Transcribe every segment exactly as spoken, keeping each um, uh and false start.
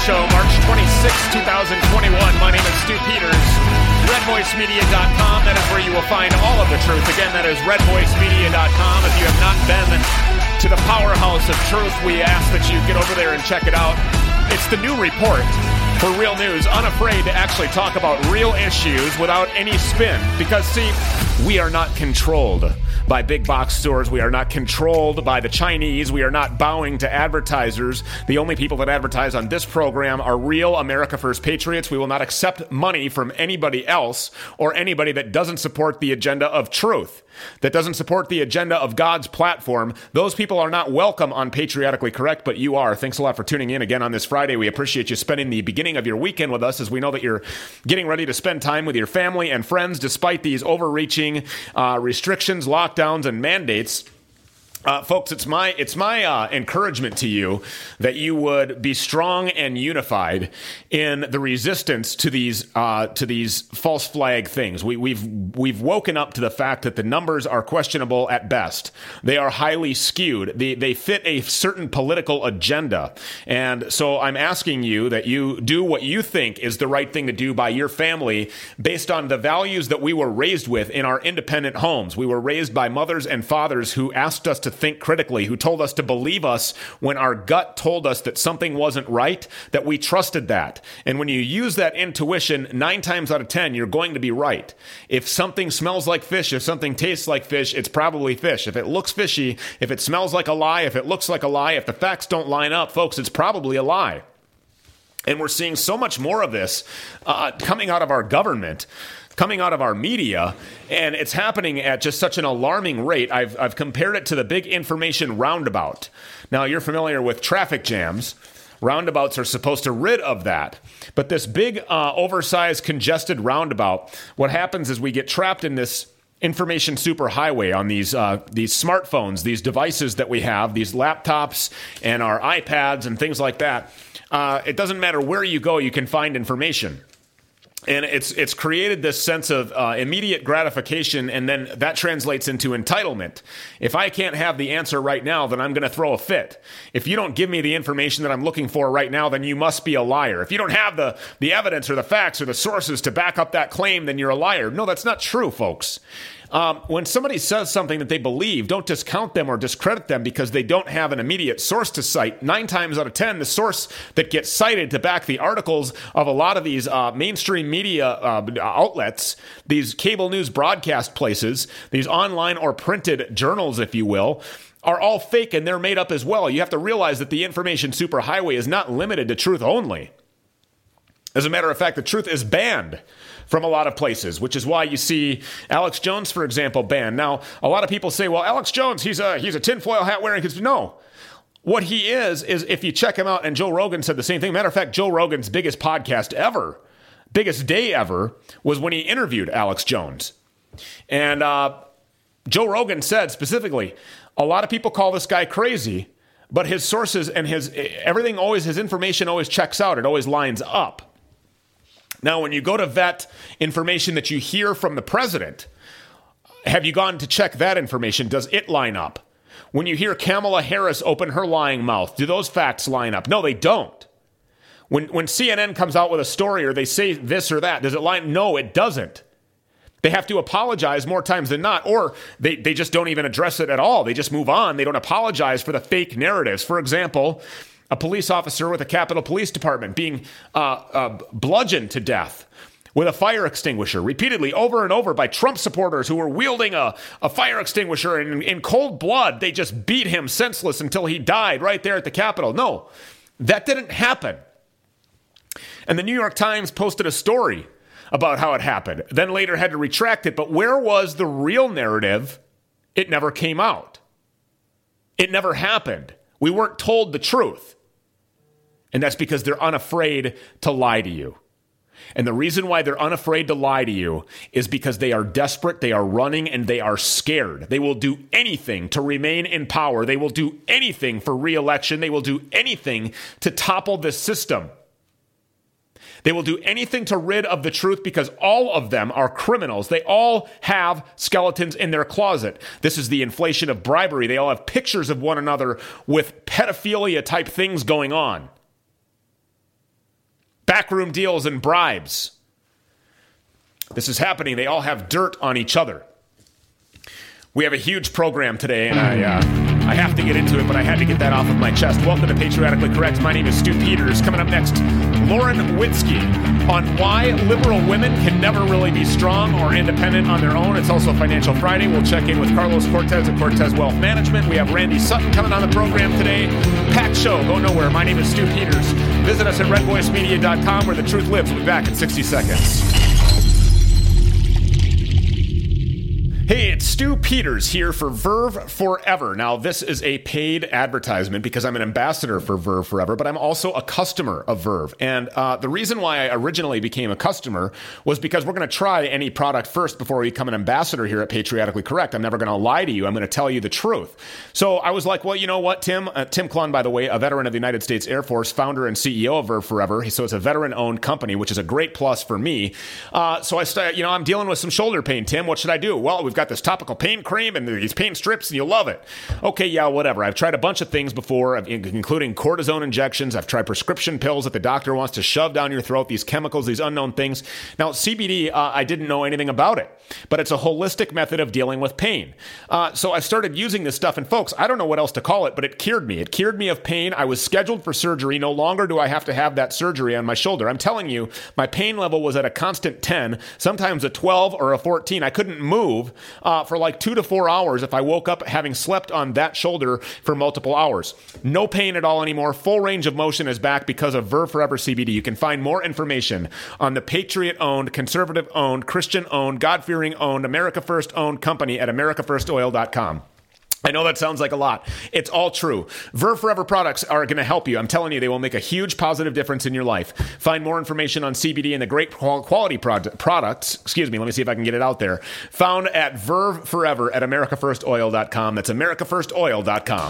Show, March twenty-sixth, twenty twenty-one. My name is Stu Peters. red voice media dot com. That is where you will find all of the truth. Again, that is red voice media dot com. If you have not been to the powerhouse of truth, we ask that you get over there and check it out. It's the new report for real news, unafraid to actually talk about real issues without any spin. Because, see, we are not controlled by big box stores. We are not controlled by the Chinese. We are not bowing to advertisers. The only people that advertise on this program are real America First patriots. We will not accept money from anybody else or anybody that doesn't support the agenda of truth, that doesn't support the agenda of God's platform. Those people are not welcome on Patriotically Correct, but you are. Thanks a lot for tuning in again on this Friday. We appreciate you spending the beginning of your weekend with us, as we know that you're getting ready to spend time with your family and friends despite these overreaching uh, restrictions, lockdowns, and mandates. Uh, folks, it's my it's my uh, encouragement to you that you would be strong and unified in the resistance to these uh, to these false flag things. We, we've we've woken up to the fact that the numbers are questionable at best. They are highly skewed. They they fit a certain political agenda, and so I'm asking you that you do what you think is the right thing to do by your family, based on the values that we were raised with in our independent homes. We were raised by mothers and fathers who asked us to think critically, who told us to believe us when our gut told us that something wasn't right, that we trusted that. And when you use that intuition, nine times out of ten, you're going to be right. If something smells like fish, if something tastes like fish, it's probably fish. If it looks fishy, if it smells like a lie, if it looks like a lie, if the facts don't line up, folks, it's probably a lie. And we're seeing so much more of this uh, coming out of our government, coming out of our media, and it's happening at just such an alarming rate. I've I've compared it to the big information roundabout. Now, you're familiar with traffic jams. Roundabouts are supposed to rid of that. But this big, uh, oversized, congested roundabout, what happens is we get trapped in this information superhighway on these uh, these smartphones, these devices that we have, these laptops and our iPads and things like that. Uh, it doesn't matter where you go, you can find information. And it's it's created this sense of uh, immediate gratification, and then that translates into entitlement. If I can't have the answer right now, then I'm going to throw a fit. If you don't give me the information that I'm looking for right now, then you must be a liar. If you don't have the, the evidence or the facts or the sources to back up that claim, then you're a liar. No, that's not true, folks. Um, when somebody says something that they believe, don't discount them or discredit them because they don't have an immediate source to cite. Nine times out of ten, the source that gets cited to back the articles of a lot of these uh, mainstream media uh, outlets, these cable news broadcast places, these online or printed journals, if you will, are all fake, and they're made up as well. You have to realize that the information superhighway is not limited to truth only. As a matter of fact, the truth is banned from a lot of places, which is why you see Alex Jones, for example, banned. Now, a lot of people say, well, Alex Jones, he's a he's a tinfoil hat wearing. No. What he is, is if you check him out, and Joe Rogan said the same thing. Matter of fact, Joe Rogan's biggest podcast ever, biggest day ever, was when he interviewed Alex Jones. And uh, Joe Rogan said specifically, a lot of people call this guy crazy, but his sources and his everything always, his information always checks out. It always lines up. Now, when you go to vet information that you hear from the president, have you gone to check that information? Does it line up? When you hear Kamala Harris open her lying mouth, do those facts line up? No, they don't. When when C N N comes out with a story or they say this or that, does it line? No, it doesn't. They have to apologize more times than not, or they, they just don't even address it at all. They just move on. They don't apologize for the fake narratives. For example, a police officer with a Capitol Police Department being uh, uh, bludgeoned to death with a fire extinguisher repeatedly over and over by Trump supporters who were wielding a, a fire extinguisher, and in, in cold blood, they just beat him senseless until he died right there at the Capitol. No, that didn't happen. And the New York Times posted a story about how it happened, then later had to retract it. But where was the real narrative? It never came out. It never happened. We weren't told the truth. And that's because they're unafraid to lie to you. And the reason why they're unafraid to lie to you is because they are desperate, they are running, and they are scared. They will do anything to remain in power. They will do anything for re-election. They will do anything to topple this system. They will do anything to rid of the truth because all of them are criminals. They all have skeletons in their closet. This is the inflation of bribery. They all have pictures of one another with pedophilia type things going on. backroom deals and bribes. This is happening. They all have dirt on each other. We have a huge program today, and I uh, I have to get into it, but I had to get that off of my chest. Welcome to Patriotically Correct. My name is Stu Peters. Coming up next, Lauren Witzke on why liberal women can never really be strong or independent on their own. It's also Financial Friday. We'll check in with Carlos Cortez at Cortez Wealth Management. We have Randy Sutton coming on the program today. Packed show. Go nowhere. My name is Stu Peters. Visit us at red voice media dot com where the truth lives. We'll be back in sixty seconds. Hey, it's Stu Peters here for Verve Forever. Now, this is a paid advertisement because I'm an ambassador for Verve Forever, but I'm also a customer of Verve. And uh, the reason why I originally became a customer was because we're going to try any product first before we become an ambassador here at Patriotically Correct. I'm never going to lie to you. I'm going to tell you the truth. So I was like, well, you know what, Tim? Uh, Tim Clun, by the way, a veteran of the United States Air Force, founder and C E O of Verve Forever. So it's a veteran-owned company, which is a great plus for me. Uh, so I, st- you know, I'm dealing with some shoulder pain. Tim, what should I do? Well, we've got this topical pain cream and these pain strips and you'll love it. Okay, yeah, whatever. I've tried a bunch of things before, including cortisone injections. I've tried prescription pills that the doctor wants to shove down your throat, these chemicals, these unknown things. Now, C B D, uh, I didn't know anything about it, but it's a holistic method of dealing with pain. Uh, so I started using this stuff, and folks, I don't know what else to call it, but it cured me. It cured me of pain. I was scheduled for surgery. No longer do I have to have that surgery on my shoulder. I'm telling you, my pain level was at a constant ten, sometimes a twelve or a fourteen. I couldn't move uh, for like two to four hours if I woke up having slept on that shoulder for multiple hours. No pain at all anymore. Full range of motion is back because of Verve Forever C B D. You can find more information on the Patriot-owned, conservative-owned, Christian-owned, God-fearing-owned, America First-owned company at america first oil dot com. I know that sounds like a lot. It's all true. Verve Forever products are going to help you. I'm telling you, they will make a huge positive difference in your life. Find more information on C B D and the great quality product, products, excuse me, let me see if I can get it out there, found at Verve Forever at america first oil dot com. That's america first oil dot com.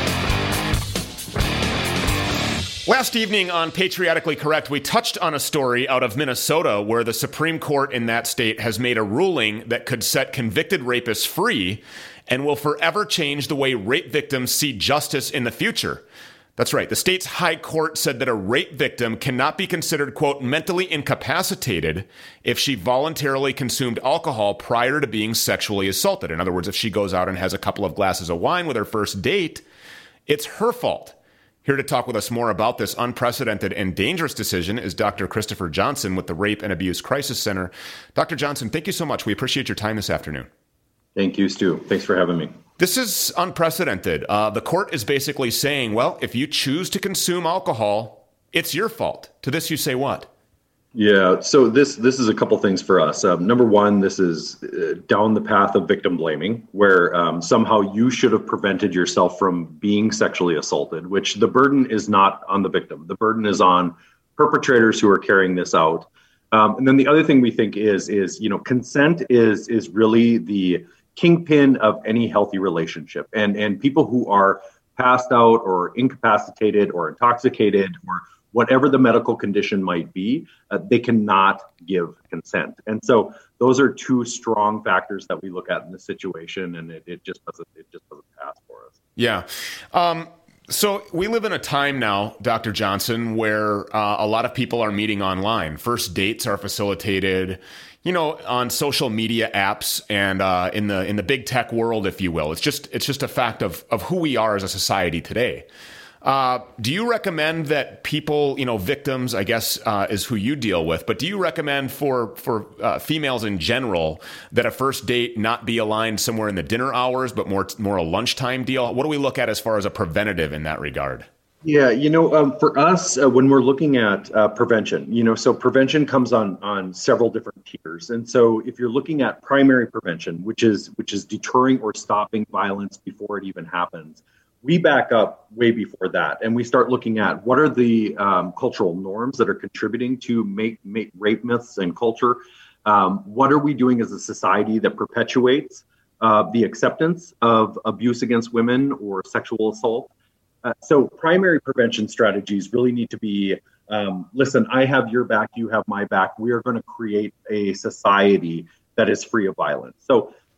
Last evening on Patriotically Correct, we touched on a story out of Minnesota where the Supreme Court in that state has made a ruling that could set convicted rapists free and will forever change the way rape victims see justice in the future. That's right. The state's high court said that a rape victim cannot be considered, quote, mentally incapacitated if she voluntarily consumed alcohol prior to being sexually assaulted. In other words, if she goes out and has a couple of glasses of wine with her first date, it's her fault. Here to talk with us more about this unprecedented and dangerous decision is Doctor Christopher Johnson with the Rape and Abuse Crisis Center. Doctor Johnson, thank you so much. We appreciate your time this afternoon. Thank you, Stu. Thanks for having me. This is unprecedented. Uh, the court is basically saying, well, if you choose to consume alcohol, it's your fault. To this, you say what? Yeah, so this this is a couple things for us. Um, number one, this is uh, down the path of victim blaming, where um, somehow you should have prevented yourself from being sexually assaulted, which the burden is not on the victim. The burden is on perpetrators who are carrying this out. Um, and then the other thing we think is, is you know, consent is is really the kingpin of any healthy relationship. And and people who are passed out or incapacitated or intoxicated or whatever the medical condition might be, uh, they cannot give consent. And so those are two strong factors that we look at in this situation, and it, it just doesn't it just doesn't pass for us. Yeah. Um, so we live in a time now, Doctor Johnson, where uh, a lot of people are meeting online. First dates are facilitated, you know, on social media apps and uh, in the in the big tech world, if you will. It's just it's just a fact of of who we are as a society today. Uh, do you recommend that people, you know, victims, I guess, uh, is who you deal with, but do you recommend for for uh, females in general that a first date not be aligned somewhere in the dinner hours, but more more a lunchtime deal? What do we look at as far as a preventative in that regard? Yeah, you know, um, for us, uh, when we're looking at uh, prevention, you know, so prevention comes on on several different tiers. And so if you're looking at primary prevention, which is which is deterring or stopping violence before it even happens, we back up way before that, and we start looking at what are the um, cultural norms that are contributing to make, make rape myths and culture. Um, what are we doing as a society that perpetuates uh, the acceptance of abuse against women or sexual assault? Uh, so primary prevention strategies really need to be, um, listen, I have your back, you have my back. We are going to create a society that is free of violence. So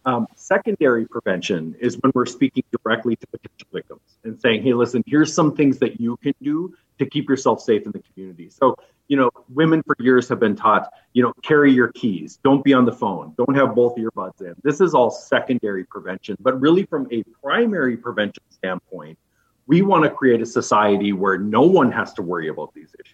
Um, secondary prevention is when we're speaking directly to potential victims and saying, hey, listen, here's some things that you can do to keep yourself safe in the community. So, you know, women for years have been taught, you know, carry your keys, don't be on the phone, don't have both earbuds in. This is all secondary prevention. But really from a primary prevention standpoint, we want to create a society where no one has to worry about these issues.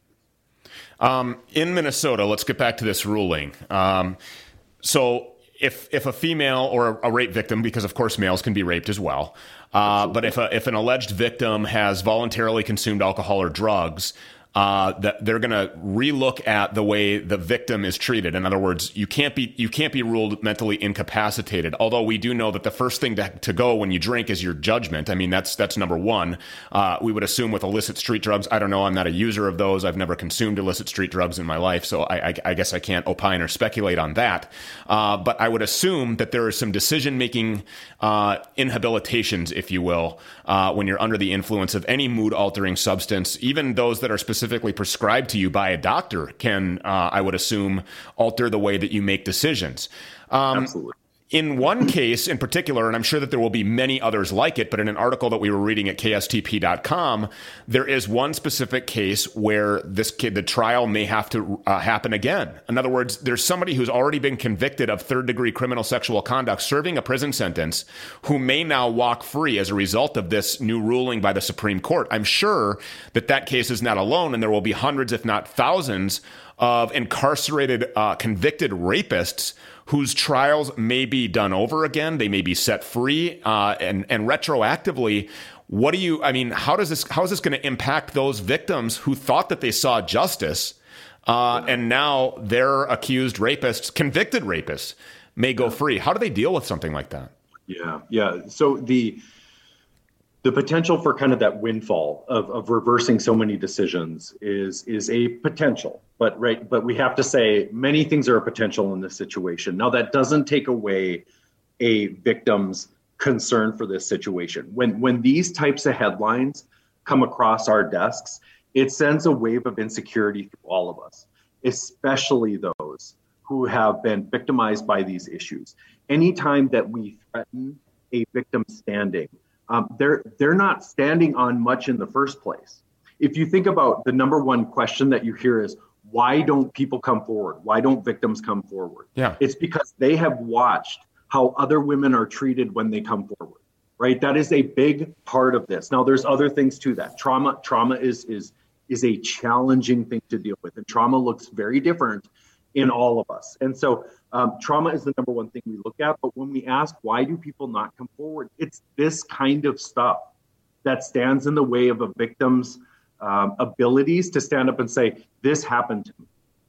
Um, in Minnesota, let's get back to this ruling. Um, so if if a female or a rape victim, because of course males can be raped as well, uh, but if a, if an alleged victim has voluntarily consumed alcohol or drugs, uh, that they're going to relook at the way the victim is treated. In other words, you can't be you can't be ruled mentally incapacitated. Although we do know that the first thing to, to go when you drink is your judgment. I mean, that's that's number one. Uh, we would assume with illicit street drugs. I don't know. I'm not a user of those. I've never consumed illicit street drugs in my life, so I, I, I guess I can't opine or speculate on that. Uh, but I would assume that there is some decision making uh, inhabilitations, if you will, uh, when you're under the influence of any mood altering substance, even those that are specific. specifically prescribed to you by a doctor can, uh, I would assume, alter the way that you make decisions. Um, Absolutely. In one case in particular, and I'm sure that there will be many others like it, but in an article that we were reading at K S T P dot com, there is one specific case where this kid, the trial may have to uh, happen again. In other words, there's somebody who's already been convicted of third degree criminal sexual conduct, serving a prison sentence, who may now walk free as a result of this new ruling by the Supreme Court. I'm sure that that case is not alone, and there will be hundreds, if not thousands, of incarcerated, uh, convicted rapists whose trials may be done over again. They may be set free, uh, and, and retroactively. What do you, I mean, how does this, how is this going to impact those victims who thought that they saw justice, uh, and now their accused rapists, convicted rapists, may go free? How do they deal with something like that? Yeah, yeah. So the, The potential for kind of that windfall of, of reversing so many decisions is is a potential, but right. But we have to say many things are a potential in this situation. Now that doesn't take away a victim's concern for this situation. When when these types of headlines come across our desks, it sends a wave of insecurity through all of us, especially those who have been victimized by these issues. Anytime that we threaten a victim standing, Um, they're they're not standing on much in the first place. If you think about the number one question that you hear is, why don't people come forward? Why don't victims come forward? Yeah. It's because they have watched how other women are treated when they come forward, right? That is a big part of this. Now, there's other things to that. Trauma trauma is is is a challenging thing to deal with, and trauma looks very different in all of us. And so um, trauma is the number one thing we look at. But when we ask, why do people not come forward? It's this kind of stuff that stands in the way of a victim's um, abilities to stand up and say, this happened to me.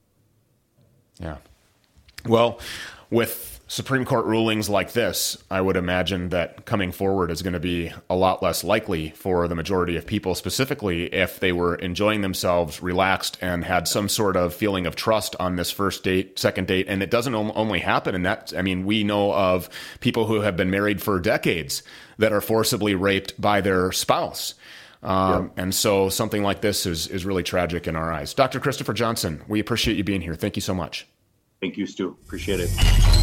Yeah. Well, with Supreme Court rulings like this, I would imagine that coming forward is going to be a lot less likely for the majority of people, specifically if they were enjoying themselves, relaxed, and had some sort of feeling of trust on this first date, second date. And it doesn't only happen in that. I mean, we know of people who have been married for decades that are forcibly raped by their spouse. Um, yeah. And so something like this is, is really tragic in our eyes. Doctor Christopher Johnson, we appreciate you being here. Thank you so much. Thank you, Stu. Appreciate it.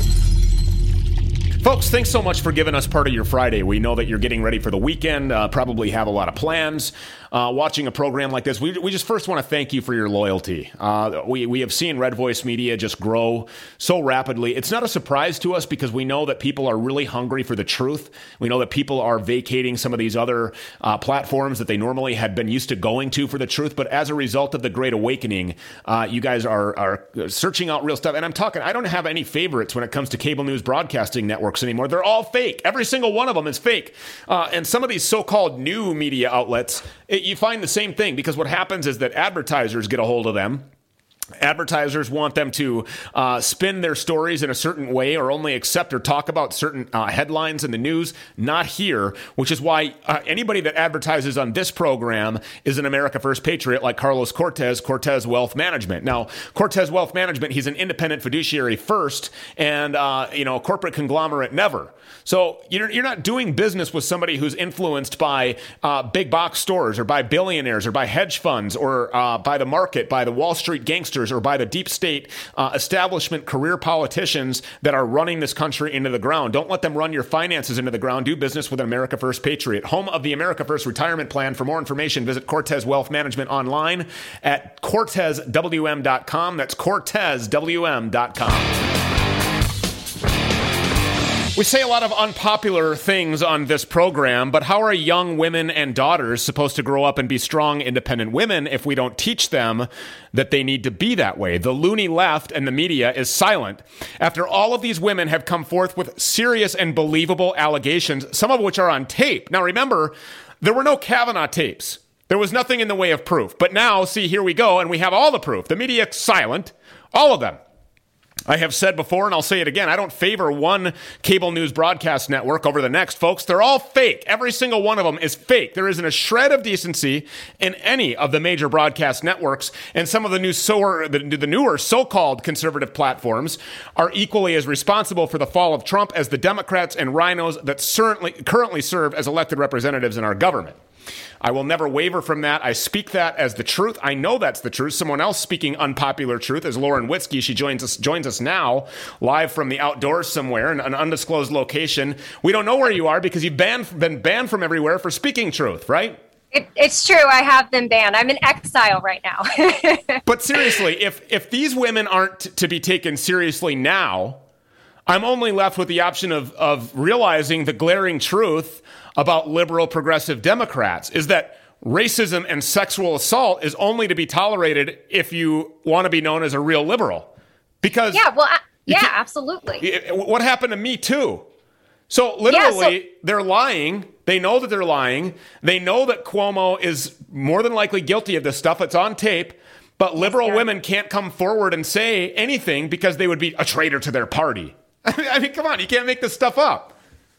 Folks, thanks so much for giving us part of your Friday. We know that you're getting ready for the weekend, uh, probably have a lot of plans. Uh, watching a program like this, we, we just first want to thank you for your loyalty. Uh, we, we have seen Red Voice Media just grow so rapidly. It's not a surprise to us because we know that people are really hungry for the truth. We know that people are vacating some of these other uh, platforms that they normally had been used to going to for the truth. But as a result of the Great Awakening, uh, you guys are, are searching out real stuff. And I'm talking, I don't have any favorites when it comes to cable news broadcasting networks anymore. They're all fake. Every single one of them is fake. Uh, and some of these so-called new media outlets, it, you find the same thing, because what happens is that advertisers get a hold of them. Advertisers want them to uh, spin their stories in a certain way, or only accept or talk about certain uh, headlines in the news. Not here, which is why uh, anybody that advertises on this program is an America First patriot, like Carlos Cortez, Cortez Wealth Management. Now, Cortez Wealth Management, he's an independent fiduciary first, and uh, you know, corporate conglomerate never. So you're, you're not doing business with somebody who's influenced by uh, big box stores, or by billionaires, or by hedge funds, or uh, by the market, by the Wall Street gangsters, pollsters or by the deep state uh, establishment career politicians that are running this country into the ground. Don't let them run your finances into the ground. Do business with an America First Patriot, home of the America First Retirement Plan. For more information, visit Cortez Wealth Management online at cortez w m dot com. That's cortez w m dot com. We say a lot of unpopular things on this program, but how are young women and daughters supposed to grow up and be strong, independent women if we don't teach them that they need to be that way? The loony left and the media is silent after all of these women have come forth with serious and believable allegations, some of which are on tape. Now, remember, there were no Kavanaugh tapes. There was nothing in the way of proof. But now, see, here we go, and we have all the proof. The media is silent, all of them. I have said before, and I'll say it again, I don't favor one cable news broadcast network over the next, folks. They're all fake. Every single one of them is fake. There isn't a shred of decency in any of the major broadcast networks, and some of the new so the, the newer so-called conservative platforms are equally as responsible for the fall of Trump as the Democrats and rhinos that certainly currently serve as elected representatives in our government. I will never waver from that. I speak that as the truth. I know that's the truth. Someone else speaking unpopular truth is Lauren Witzke. She joins us joins us now, live from the outdoors somewhere in an undisclosed location. We don't know where you are because you've banned, been banned from everywhere for speaking truth, right? It, it's true. I have been banned. I'm in exile right now. But seriously, if if these women aren't to be taken seriously now, I'm only left with the option of of realizing the glaring truth about liberal progressive Democrats is that racism and sexual assault is only to be tolerated if you want to be known as a real liberal. Because yeah, well, I, yeah, absolutely. What happened to Me Too? So literally, yeah, so- they're lying. They know that they're lying. They know that Cuomo is more than likely guilty of this stuff. It's on tape. But liberal yes, women can't come forward and say anything because they would be a traitor to their party. I mean, come on, you can't make this stuff up.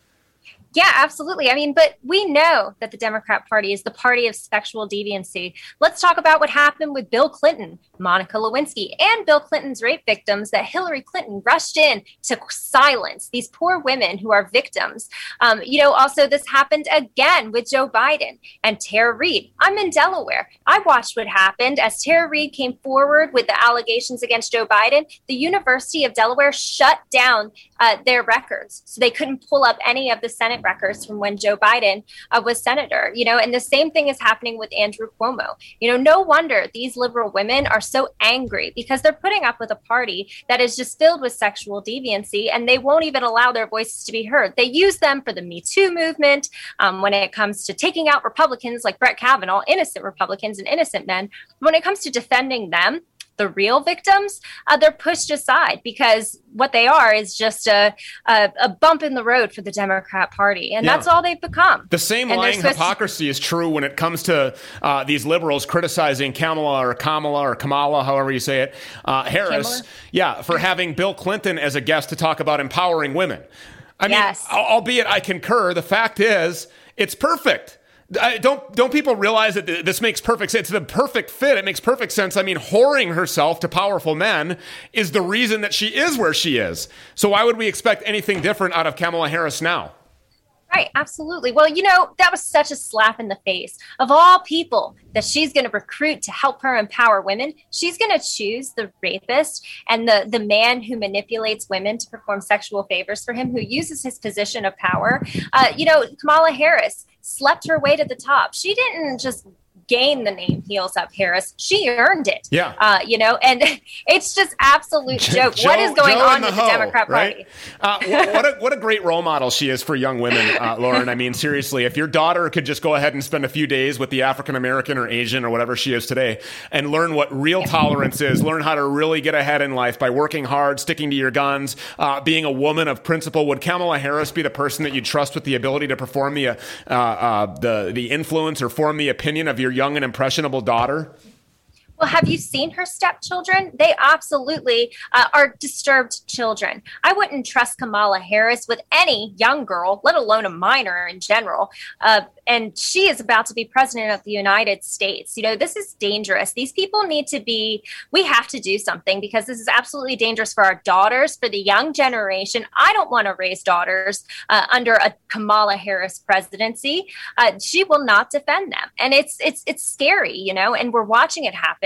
Yeah, absolutely. I mean, but we know that the Democrat Party is the party of sexual deviancy. Let's talk about what happened with Bill Clinton, Monica Lewinsky, and Bill Clinton's rape victims that Hillary Clinton rushed in to silence, these poor women who are victims. Um, you know, also this happened again with Joe Biden and Tara Reade. I'm in Delaware. I watched what happened as Tara Reade came forward with the allegations against Joe Biden. The University of Delaware shut down uh, their records, so they couldn't pull up any of the Senate records from when Joe Biden uh, was senator, you know, and the same thing is happening with Andrew Cuomo. You know, no wonder these liberal women are so angry because they're putting up with a party that is just filled with sexual deviancy, and they won't even allow their voices to be heard. They use them for the Me Too movement um, when it comes to taking out Republicans like Brett Kavanaugh, innocent Republicans and innocent men. When it comes to defending them, the real victims, uh, they're pushed aside because what they are is just a, a, a bump in the road for the Democrat Party. And yeah. that's all they've become. The same and lying hypocrisy to- is true when it comes to uh, these liberals criticizing Kamala or Kamala or Kamala, however you say it, uh, Harris, Kamala? yeah, for having Bill Clinton as a guest to talk about empowering women. I mean, yes. albeit I concur, the fact is it's perfect. I, don't don't people realize that this makes perfect sense? It's the perfect fit. It makes perfect sense. I mean, whoring herself to powerful men is the reason that she is where she is. So why would we expect anything different out of Kamala Harris now? Right, absolutely. Well, you know, that was such a slap in the face. Of all people that she's going to recruit to help her empower women, she's going to choose the rapist and the, the man who manipulates women to perform sexual favors for him, who uses his position of power. Uh, you know, Kamala Harris slept her way to the top. She didn't just gain the name Heels Up Harris. She earned it. Yeah. Uh, you know, and it's just absolute joke. Joe, what is going Joe on the with hoe, the Democrat right? Party? Uh, what, a, what a great role model she is for young women, uh, Lauren. I mean, seriously, if your daughter could just go ahead and spend a few days with the African-American or Asian or whatever she is today and learn what real tolerance is, learn how to really get ahead in life by working hard, sticking to your guns, uh, being a woman of principle, would Kamala Harris be the person that you trust with the ability to perform the, uh, uh, the, the influence or form the opinion of your young and impressionable daughter? Well, have you seen her stepchildren? They absolutely uh, are disturbed children. I wouldn't trust Kamala Harris with any young girl, let alone a minor in general. Uh, and she is about to be president of the United States. You know, this is dangerous. These people need to be, we have to do something because this is absolutely dangerous for our daughters, for the young generation. I don't want to raise daughters uh, under a Kamala Harris presidency. Uh, she will not defend them. And it's, it's, it's scary, you know, and we're watching it happen.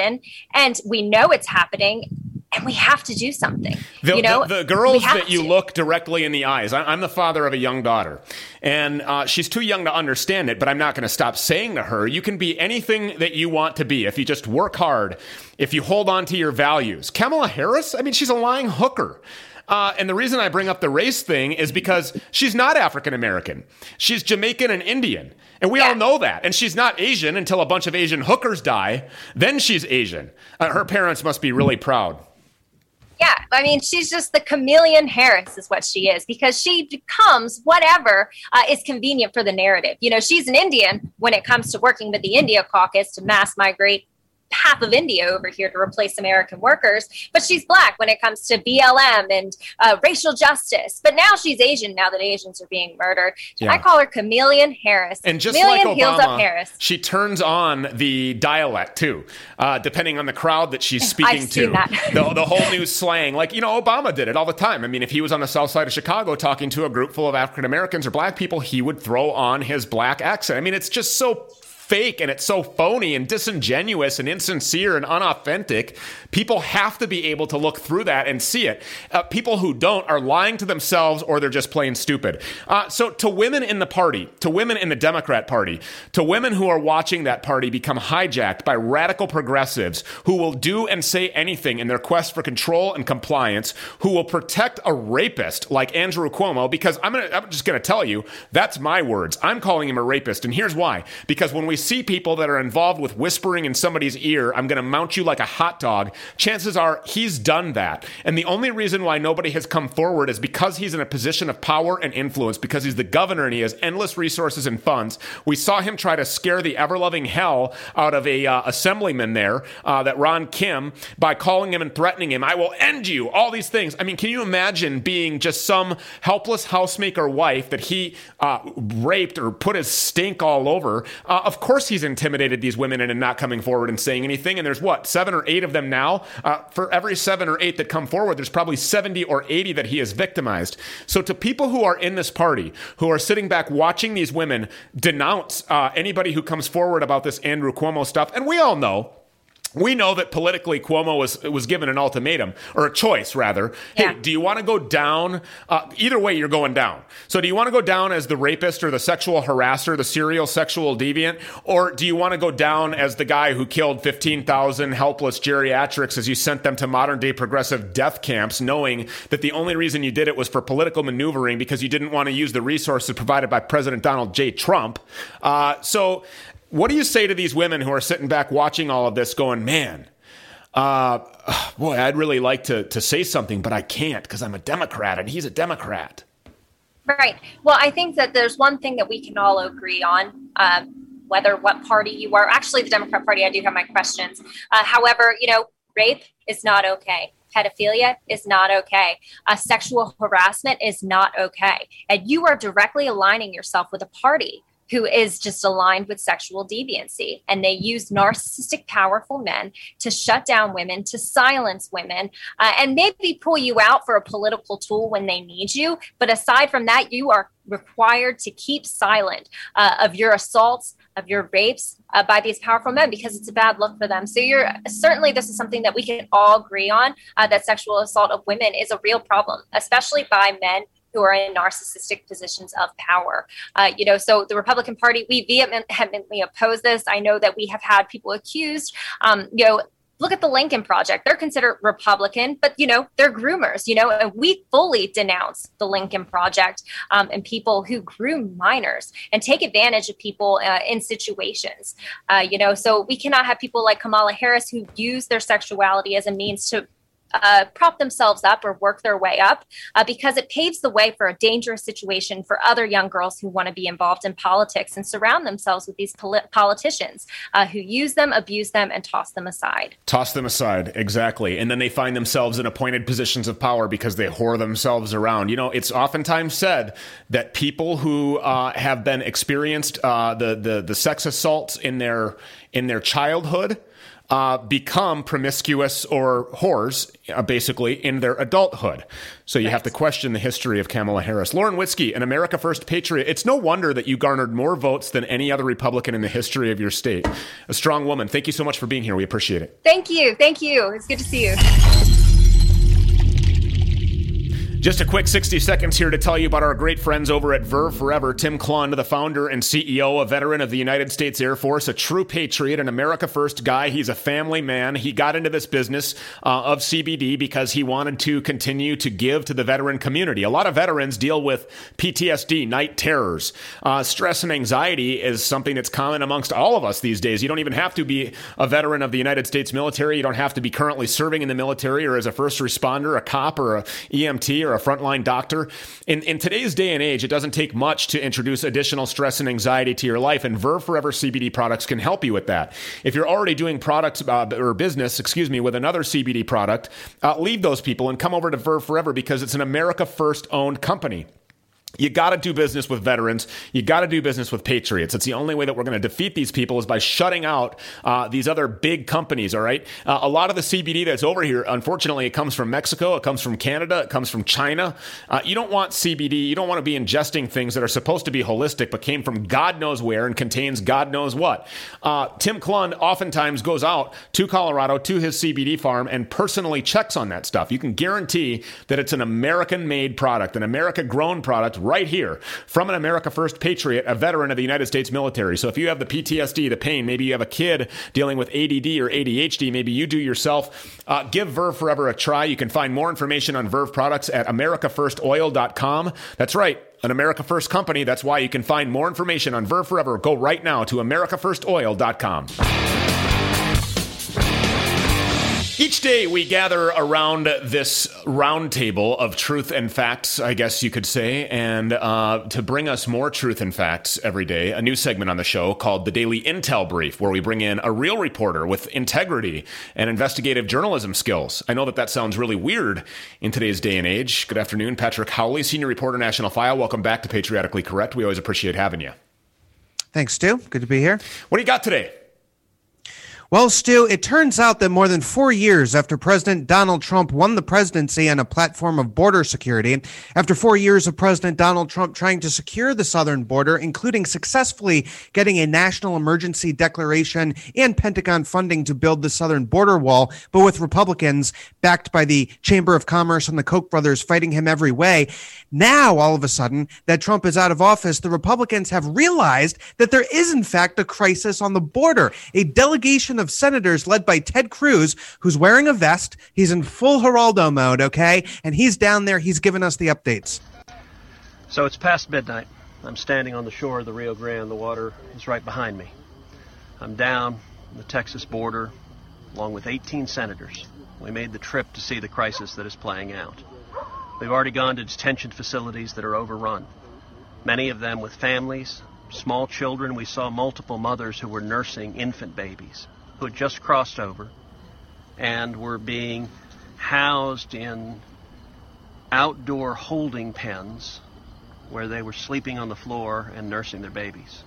happen, and we know it's happening. And we have to do something. The, you know, the, the girls that you to. look directly in the eyes. I'm the father of a young daughter, and uh, she's too young to understand it, but I'm not going to stop saying to her, you can be anything that you want to be if you just work hard, if you hold on to your values. Kamala Harris, I mean, she's a lying hooker. Uh, and the reason I bring up the race thing is because she's not African American. She's Jamaican and Indian. And we yeah. all know that. And she's not Asian until a bunch of Asian hookers die. Then she's Asian. Uh, her parents must be really proud. Yeah, I mean, she's just the chameleon Harris is what she is, because she becomes whatever uh, is convenient for the narrative. You know, she's an Indian when it comes to working with the India caucus to mass migrate half of India over here to replace American workers, but she's black when it comes to B L M and uh, racial justice. But now she's Asian now that Asians are being murdered. Yeah. I call her Chameleon Harris. And just chameleon like heels Obama, up Harris. She turns on the dialect too, uh, depending on the crowd that she's speaking I've to. Seen that. the, the whole new slang, like, you know, Obama did it all the time. I mean, if he was on the south side of Chicago talking to a group full of African Americans or black people, he would throw on his black accent. I mean, it's just so fake, and it's so phony and disingenuous and insincere and unauthentic. People have to be able to look through that and see it. Uh, people who don't are lying to themselves, or they're just plain stupid. Uh, so to women in the party, to women in the Democrat Party, to women who are watching that party become hijacked by radical progressives who will do and say anything in their quest for control and compliance, who will protect a rapist like Andrew Cuomo, because I'm, gonna, I'm just going to tell you, that's my words. I'm calling him a rapist, and here's why. Because when we see people that are involved with whispering in somebody's ear, I'm going to mount you like a hot dog, chances are he's done that. And the only reason why nobody has come forward is because he's in a position of power and influence, because he's the governor and he has endless resources and funds. We saw him try to scare the ever-loving hell out of a uh, assemblyman there, uh, that Ron Kim, by calling him and threatening him, I will end you, all these things. I mean, can you imagine being just some helpless housemaker wife that he uh, raped or put his stink all over? Uh, of course Of course he's intimidated these women into not coming forward and saying anything. And there's what, seven or eight of them now? Uh, for every seven or eight that come forward, there's probably seventy or eighty that he has victimized. So to people who are in this party, who are sitting back watching these women denounce uh, anybody who comes forward about this Andrew Cuomo stuff, and we all know, We know that politically Cuomo was was given an ultimatum, or a choice, rather. Yeah. Hey, do you want to go down? Uh, either way, you're going down. So do you want to go down as the rapist or the sexual harasser, the serial sexual deviant? Or do you want to go down as the guy who killed fifteen thousand helpless geriatrics as you sent them to modern-day progressive death camps, knowing that the only reason you did it was for political maneuvering because you didn't want to use the resources provided by President Donald J. Trump? Uh, so... What do you say to these women who are sitting back watching all of this going, man, uh, boy, I'd really like to, to say something, but I can't because I'm a Democrat and he's a Democrat? Right. Well, I think that there's one thing that we can all agree on, um, whether what party you are. Actually, the Democrat Party, I do have my questions. Uh, however, you know, rape is not okay. Pedophilia is not okay. Uh, sexual harassment is not okay. And you are directly aligning yourself with a party who is just aligned with sexual deviancy. And they use narcissistic, powerful men to shut down women, to silence women, uh, and maybe pull you out for a political tool when they need you. But aside from that, you are required to keep silent uh, of your assaults, of your rapes uh, by these powerful men, because it's a bad look for them. So you're certainly, this is something that we can all agree on, uh, that sexual assault of women is a real problem, especially by men who are in narcissistic positions of power. Uh, you know, so the Republican Party, we vehemently oppose this. I know that we have had people accused, um, you know, look at the Lincoln Project. They're considered Republican, but, you know, they're groomers, you know, and we fully denounce the Lincoln Project um, and people who groom minors and take advantage of people uh, in situations, uh, you know, so we cannot have people like Kamala Harris who use their sexuality as a means to Uh, prop themselves up or work their way up uh, because it paves the way for a dangerous situation for other young girls who want to be involved in politics and surround themselves with these poli- politicians uh, who use them, abuse them, and toss them aside. Toss them aside, exactly. And then they find themselves in appointed positions of power because they whore themselves around. You know, it's oftentimes said that people who uh, have been experienced uh, the, the the sex assaults in their in their childhood uh, become promiscuous or whores, uh, basically, in their adulthood. So you right. have to question the history of Kamala Harris. Lauren Witzke, an America First patriot. It's no wonder that you garnered more votes than any other Republican in the history of your state. A strong woman. Thank you so much for being here. We appreciate it. Thank you. Thank you. It's good to see you. Just a quick sixty seconds here to tell you about our great friends over at Verve Forever. Tim Klund, the founder and C E O, a veteran of the United States Air Force, a true patriot, an America First guy. He's a family man. He got into this business uh, of C B D because he wanted to continue to give to the veteran community. A lot of veterans deal with P T S D, night terrors. Uh, stress and anxiety is something that's common amongst all of us these days. You don't even have to be a veteran of the United States military. You don't have to be currently serving in the military or as a first responder, a cop, or a E M T, or a frontline doctor. In, in today's day and age, it doesn't take much to introduce additional stress and anxiety to your life, and Verve Forever C B D products can help you with that. If you're already doing products uh, or business, excuse me, with another C B D product, uh, leave those people and come over to Verve Forever because it's an America First owned company. You got to do business with veterans. You got to do business with patriots. It's the only way that we're going to defeat these people is by shutting out uh, these other big companies, all right? Uh, a lot of the C B D that's over here, unfortunately, it comes from Mexico. It comes from Canada. It comes from China. Uh, you don't want C B D. You don't want to be ingesting things that are supposed to be holistic but came from God knows where and contains God knows what. Uh, Tim Klund oftentimes goes out to Colorado, to his C B D farm, and personally checks on that stuff. You can guarantee that it's an American-made product, an America-grown product, right here from an America First patriot, a veteran of the United States military. So if you have the P T S D, the pain, maybe you have a kid dealing with A D D or A D H D, maybe you do yourself, uh, give Verve Forever a try. You can find more information on Verve products at america first oil dot com. That's right, an America First company. That's why you can find more information on Verve Forever. Go right now to america first oil dot com. Each day we gather around this round table of truth and facts, I guess you could say, and uh, to bring us more truth and facts every day, a new segment on the show called the Daily Intel Brief, where we bring in a real reporter with integrity and investigative journalism skills. I know that that sounds really weird in today's day and age. Good afternoon, Patrick Howley, senior reporter, National File. Welcome back to Patriotically Correct. We always appreciate having you. Thanks, Stu. Good to be here. What do you got today? Well, Stu, it turns out that more than four years after President Donald Trump won the presidency on a platform of border security, after four years of President Donald Trump trying to secure the southern border, including successfully getting a national emergency declaration and Pentagon funding to build the southern border wall, but with Republicans backed by the Chamber of Commerce and the Koch brothers fighting him every way, now, all of a sudden, that Trump is out of office, the Republicans have realized that there is, in fact, a crisis on the border. A delegation of senators led by Ted Cruz, who's wearing a vest. He's in full Geraldo mode, okay? And he's down there. He's giving us the updates. So it's past midnight. I'm standing on the shore of the Rio Grande. The water is right behind me. I'm down on the Texas border along with eighteen senators. We made the trip to see the crisis that is playing out. We've already gone to detention facilities that are overrun, many of them with families, small children. We saw multiple mothers who were nursing infant babies who had just crossed over and were being housed in outdoor holding pens where they were sleeping on the floor and nursing their babies.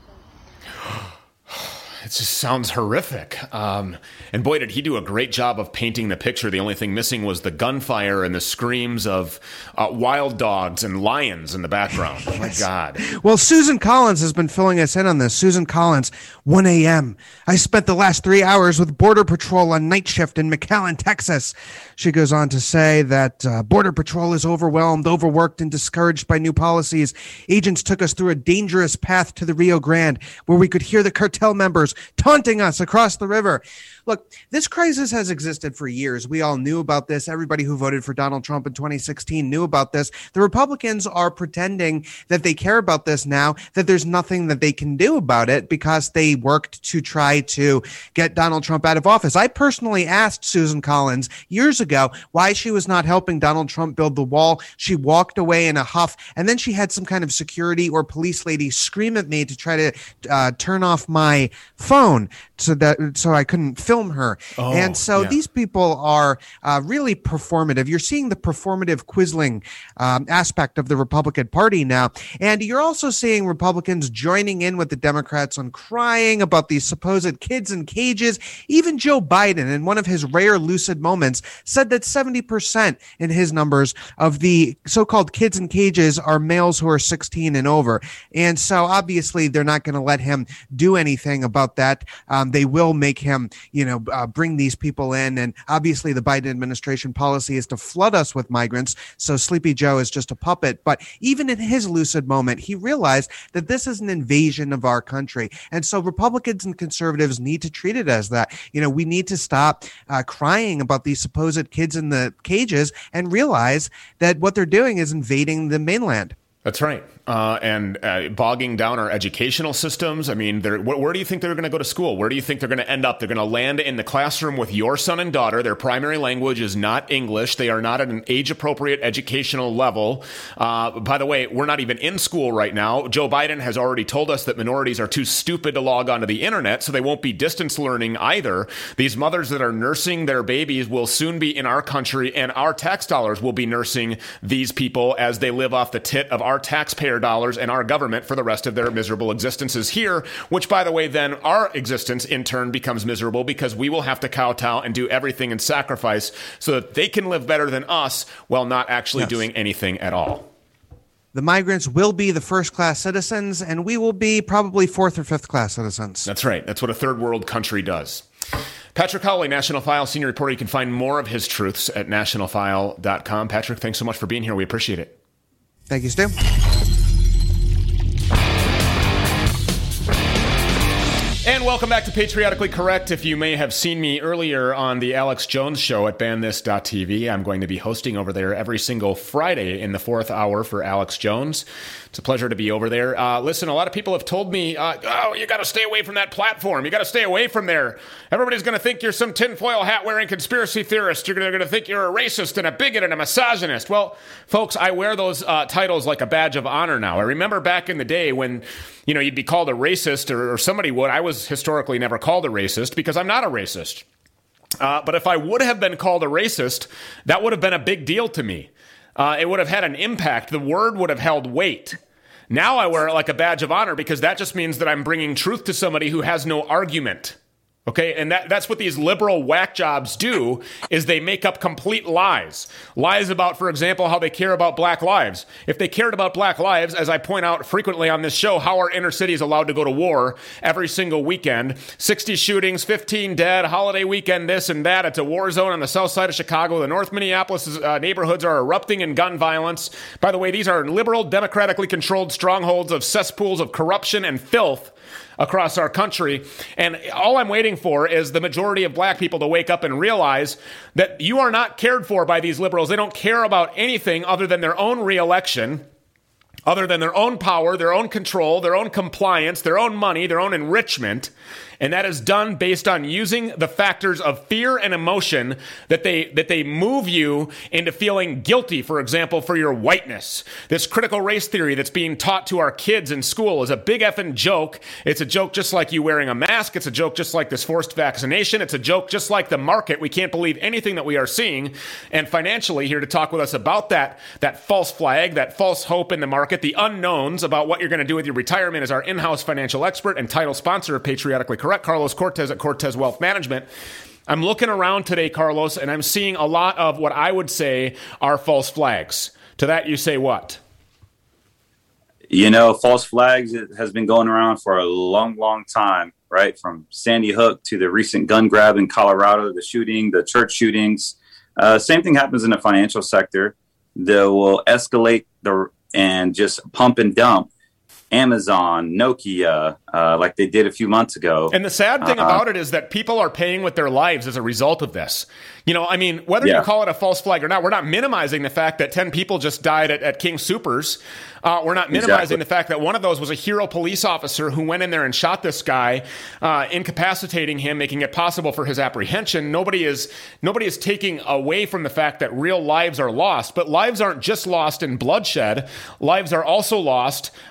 It just sounds horrific. Um, and boy, did he do a great job of painting the picture. The only thing missing was the gunfire and the screams of uh, wild dogs and lions in the background. Oh, my God. Well, Susan Collins has been filling us in on this. Susan Collins, one a.m. I spent the last three hours with Border Patrol on night shift in McAllen, Texas. She goes on to say that uh, Border Patrol is overwhelmed, overworked, and discouraged by new policies. Agents took us through a dangerous path to the Rio Grande where we could hear the cartel members taunting us across the river. Look, this crisis has existed for years. We all knew about this. Everybody who voted for Donald Trump in twenty sixteen knew about this. The Republicans are pretending that they care about this now, that there's nothing that they can do about it because they worked to try to get Donald Trump out of office. I personally asked Susan Collins years ago why she was not helping Donald Trump build the wall. She walked away in a huff, and then she had some kind of security or police lady scream at me to try to uh, turn off my phone so that so I couldn't film her. Oh, and so yeah. these people are uh, really performative. You're seeing the performative Quisling um, aspect of the Republican Party now. And you're also seeing Republicans joining in with the Democrats on crying about these supposed kids in cages. Even Joe Biden, in one of his rare lucid moments, said that seventy percent in his numbers of the so-called kids in cages are males who are sixteen and over. And so obviously they're not going to let him do anything about that. Um, they will make him, you know, uh, bring these people in. And obviously the Biden administration policy is to flood us with migrants. So Sleepy Joe is just a puppet. But even in his lucid moment, he realized that this is an invasion of our country. And so Republicans and conservatives need to treat it as that. You know, we need to stop uh, crying about these supposed kids in the cages and realize that what they're doing is invading the mainland. That's right. Uh, and uh, bogging down our educational systems. I mean, where, where do you think they're going to go to school? Where do you think they're going to end up? They're going to land in the classroom with your son and daughter. Their primary language is not English. They are not at an age-appropriate educational level. Uh, by the way, we're not even in school right now. Joe Biden has already told us that minorities are too stupid to log onto the internet, so they won't be distance learning either. These mothers that are nursing their babies will soon be in our country, and our tax dollars will be nursing these people as they live off the tit of our taxpayer dollars and our government for the rest of their miserable existences here, which, by the way, then our existence in turn becomes miserable because we will have to kowtow and do everything and sacrifice so that they can live better than us while not actually Yes. doing anything at all. The migrants will be the first-class citizens, and we will be probably fourth or fifth-class citizens. That's right. That's what a third world country does. Patrick Howley, National File senior reporter. You can find more of his truths at national file dot com. Patrick, thanks so much for being here. We appreciate it. Thank you, Stu. And welcome back to Patriotically Correct. If you may have seen me earlier on the Alex Jones Show at ban this dot t v, I'm going to be hosting over there every single Friday in the fourth hour for Alex Jones. It's a pleasure to be over there. Uh, listen, a lot of people have told me, uh, oh, you got to stay away from that platform. You got to stay away from there. Everybody's going to think you're some tinfoil hat-wearing conspiracy theorist. You're going to think you're a racist and a bigot and a misogynist. Well, folks, I wear those uh, titles like a badge of honor now. I remember back in the day when, you know, you'd be called a racist or, or somebody would. I was historically never called a racist because I'm not a racist. Uh, but if I would have been called a racist, that would have been a big deal to me. Uh, it would have had an impact. The word would have held weight. Now I wear it like a badge of honor because that just means that I'm bringing truth to somebody who has no argument. Okay, and that, that's what these liberal whack jobs do, is they make up complete lies. Lies about, for example, how they care about black lives. If they cared about black lives, as I point out frequently on this show, how are inner cities allowed to go to war every single weekend? sixty shootings, fifteen dead, holiday weekend, this and that. It's a war zone on the south side of Chicago. The North Minneapolis uh, neighborhoods are erupting in gun violence. By the way, these are liberal, democratically controlled strongholds of cesspools of corruption and filth across our country. And all I'm waiting for is the majority of black people to wake up and realize that you are not cared for by these liberals. They don't care about anything other than their own reelection, other than their own power, their own control, their own compliance, their own money, their own enrichment. And that is done based on using the factors of fear and emotion that they that they move you into feeling guilty, for example, for your whiteness. This critical race theory that's being taught to our kids in school is a big effing joke. It's a joke just like you wearing a mask. It's a joke just like this forced vaccination. It's a joke just like the market. We can't believe anything that we are seeing. And financially, here to talk with us about that, that false flag, that false hope in the market, the unknowns about what you're going to do with your retirement is our in-house financial expert and title sponsor of Patriotically Correct, Carlos Cortez at Cortez Wealth Management. I'm looking around today, Carlos, and I'm seeing a lot of what I would say are false flags. To that, you say what? You know, false flags has been going around for a long, long time, right? From Sandy Hook to the recent gun grab in Colorado, the shooting, the church shootings. Uh, same thing happens in the financial sector. They will escalate the and just pump and dump Amazon, Nokia, uh, like they did a few months ago. And the sad thing uh, about it is that people are paying with their lives as a result of this. You know, I mean, whether yeah. you call it a false flag or not, we're not minimizing the fact that ten people just died at, at King Soopers. Uh, we're not minimizing exactly. the fact that one of those was a hero police officer who went in there and shot this guy, uh, incapacitating him, making it possible for his apprehension. Nobody is nobody is taking away from the fact that real lives are lost, but lives aren't just lost in bloodshed. Lives are also lost uh,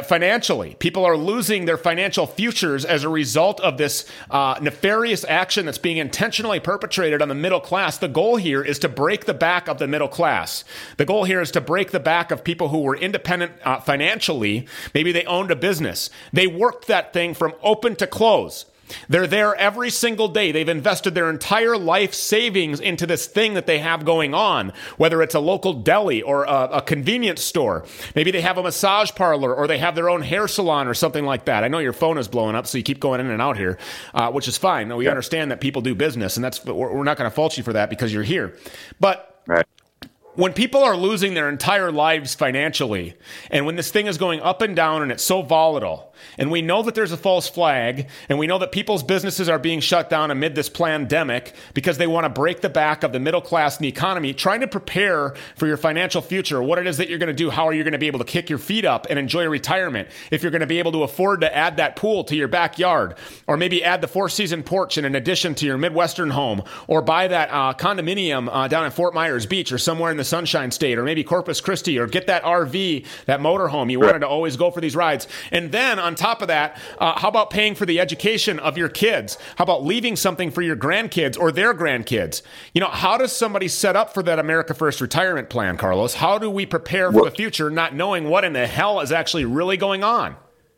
financially. People are losing their financial futures as a result of this uh, nefarious action that's being intentionally perpetrated on the middle class. The goal here is to break the back of the middle class. The goal here is to break the back of people who were independent uh, financially. Maybe they owned a business. They worked that thing from open to close. They're there every single day. They've invested their entire life savings into this thing that they have going on, whether it's a local deli or a, a convenience store. Maybe they have a massage parlor or they have their own hair salon or something like that. I know your phone is blowing up, so you keep going in and out here, uh, which is fine. We yeah. understand that people do business, and that's we're not going to fault you for that because you're here. But right. when people are losing their entire lives financially, and when this thing is going up and down and it's so volatile, and we know that there's a false flag, and we know that people's businesses are being shut down amid this pandemic because they want to break the back of the middle class and the economy, trying to prepare for your financial future, what it is that you're going to do, how are you going to be able to kick your feet up and enjoy retirement, if you're going to be able to afford to add that pool to your backyard, or maybe add the four-season porch in an addition to your Midwestern home, or buy that uh, condominium uh, down in Fort Myers Beach or somewhere in the Sunshine State, or maybe Corpus Christi, or get that R V, that motorhome. You wanted to always go for these rides. And then on top of that, uh, how about paying for the education of your kids? How about leaving something for your grandkids or their grandkids? You know, how does somebody set up for that America First retirement plan, Carlos? How do we prepare for well, the future not knowing what in the hell is actually really going on?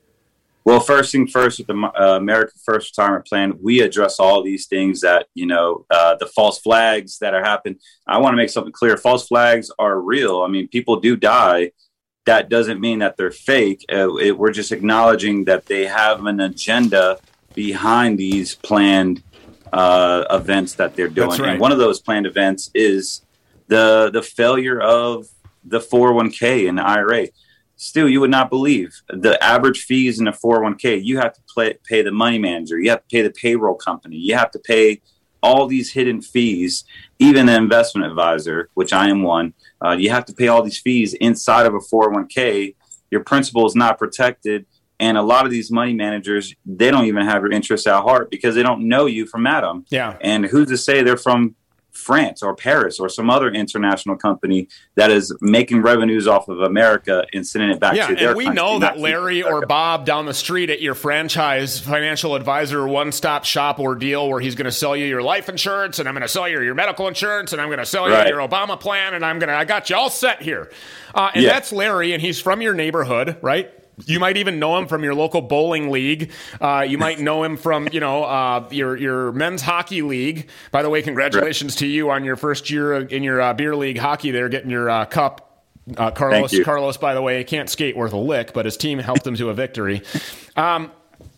Well, first thing first, with the uh, America First retirement plan, we address all these things that, you know, uh, the false flags that are happening. I want to make something clear. False flags are real. I mean, people do die. That doesn't mean that they're fake. Uh, it, we're just acknowledging that they have an agenda behind these planned uh, events that they're doing. That's right. And one of those planned events is the the failure of the four oh one k and the I R A. Still, you would not believe the average fees in a four oh one k. You have to play, pay the money manager. You have to pay the payroll company. You have to pay all these hidden fees, even an investment advisor, which I am one. Uh, you have to pay all these fees inside of a four oh one k. Your principal is not protected. And a lot of these money managers, they don't even have your interests at heart because they don't know you from Adam. Yeah. And who's to say they're from France or Paris or some other international company that is making revenues off of America and sending it back yeah, to their country. Yeah, and we know that not Larry or Bob down the street at your franchise financial advisor one-stop shop ordeal where he's going to sell you your life insurance and I'm going to sell you your medical insurance and I'm going to sell you right. your Obama plan and I'm going to, I got you all set here. Uh, and yeah. that's Larry, and he's from your neighborhood, right? You might even know him from your local bowling league. Uh, you might know him from, you know, uh, your your men's hockey league. By the way, congratulations right. to you on your first year in your uh, beer league hockey there, getting your uh, cup. Uh, Carlos, Carlos, by the way, can't skate worth a lick, but his team helped him to a victory. Um,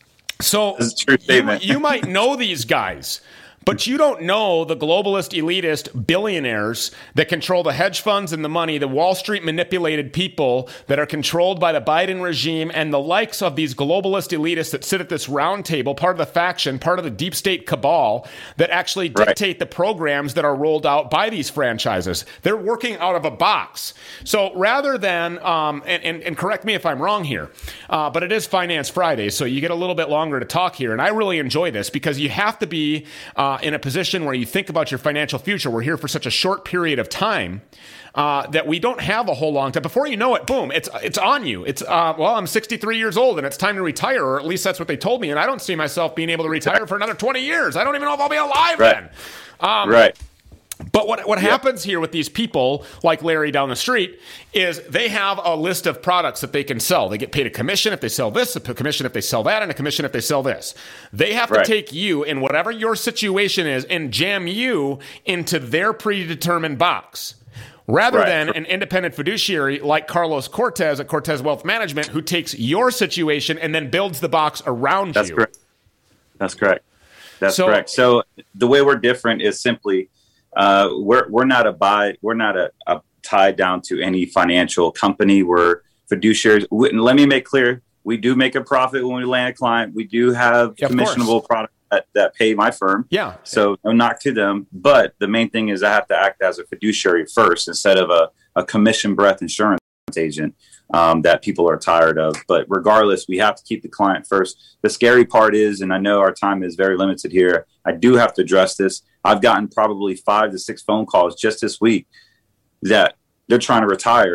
so you, you might know these guys. But you don't know the globalist, elitist billionaires that control the hedge funds and the money, the Wall Street manipulated people that are controlled by the Biden regime and the likes of these globalist elitists that sit at this round table, part of the faction, part of the deep state cabal that actually dictate right. the programs that are rolled out by these franchises. They're working out of a box. So rather than, um, and, and, and correct me if I'm wrong here, uh, but it is Finance Friday, so you get a little bit longer to talk here. And I really enjoy this because you have to be uh, in a position where you think about your financial future. We're here for such a short period of time uh, that we don't have a whole long time. Before you know it, boom, it's it's on you. It's, uh, well, I'm sixty-three years old and it's time to retire, or at least that's what they told me. And I don't see myself being able to retire for another twenty years. I don't even know if I'll be alive right. then. Um, right. But what what yep. happens here with these people like Larry down the street is they have a list of products that they can sell. They get paid a commission if they sell this, a commission if they sell that, and a commission if they sell this. They have right. to take you in whatever your situation is and jam you into their predetermined box. Rather right. than an independent fiduciary like Carlos Cortez at Cortez Wealth Management, who takes your situation and then builds the box around That's you. Correct. That's correct. That's so, correct. So the way we're different is simply uh, we're we're not a buy we're not a, a tied down to any financial company. We're fiduciaries. We, let me make clear: we do make a profit when we land a client. We do have yeah, commissionable products that, that pay my firm. Yeah. So no knock to them. But the main thing is I have to act as a fiduciary first instead of a, a commission breath insurance agent um, that people are tired of. But regardless, we have to keep the client first. The scary part is, and I know our time is very limited here, I do have to address this. I've gotten probably five to six phone calls just this week that they're trying to retire